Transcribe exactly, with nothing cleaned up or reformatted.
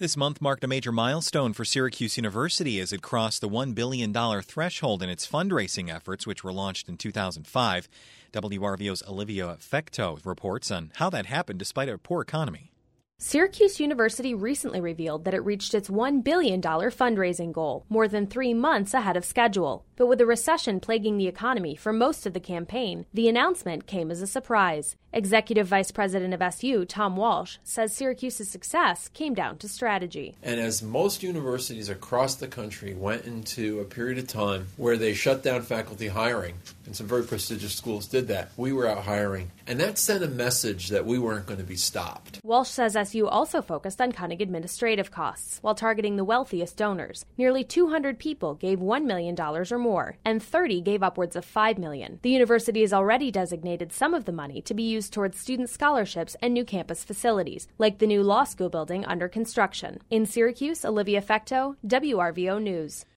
This month marked a major milestone for Syracuse University as it crossed the one billion dollars threshold in its fundraising efforts, which were launched in two thousand five. W R V O's Olivia Fecteau reports on how that happened despite a poor economy. Syracuse University recently revealed that it reached its one billion dollars fundraising goal, more than three months ahead of schedule. But with a recession plaguing the economy for most of the campaign, the announcement came as a surprise. Executive Vice President of S U, Tom Walsh, says Syracuse's success came down to strategy. And as most universities across the country went into a period of time where they shut down faculty hiring, and some very prestigious schools did that, we were out hiring. And that sent a message that we weren't going to be stopped. Walsh says S U also focused on cutting administrative costs while targeting the wealthiest donors. Nearly two hundred people gave one million dollars or more, and thirty gave upwards of five million dollars. The university has already designated some of the money to be used towards student scholarships and new campus facilities, like the new law school building under construction. In Syracuse, Olivia Fecteau, W R V O News.